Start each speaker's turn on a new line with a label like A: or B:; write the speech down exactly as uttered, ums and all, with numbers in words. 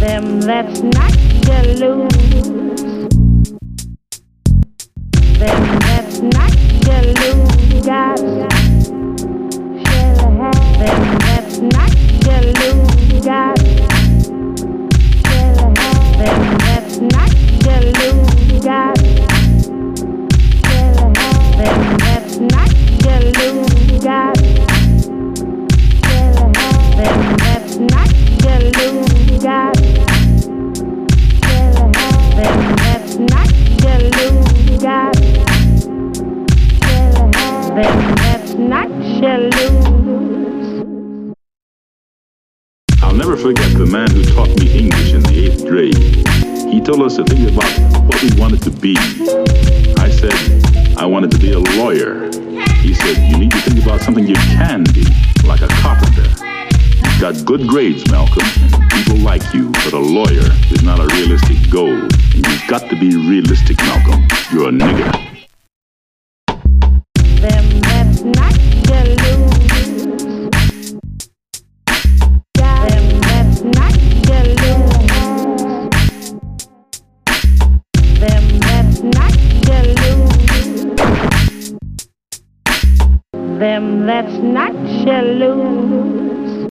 A: Them that's not Jalouse. Them that's not Jalouse. God shall have. Them that's not Jalouse. God shall have. Them that's not Jalouse. God shall have. Them that's not Jalouse. God shall have. Them that's not Jalouse. God shall have. Them that's not Jalouse. God shall have. Them that's not Jalouse.
B: I'll never forget the man who taught me English in the eighth grade. He told us to think about what we wanted to be. I said, I wanted to be a lawyer. He said, you need to think about something you can be, like a carpenter. You've got good grades, Malcolm. People like you, but a lawyer is not a realistic goal. And you've got to be realistic, Malcolm. You're a nigger.
A: Them that's not Jalouse. Them that's not Jalouse. Them that's not Jalouse. Them that's not Jalouse.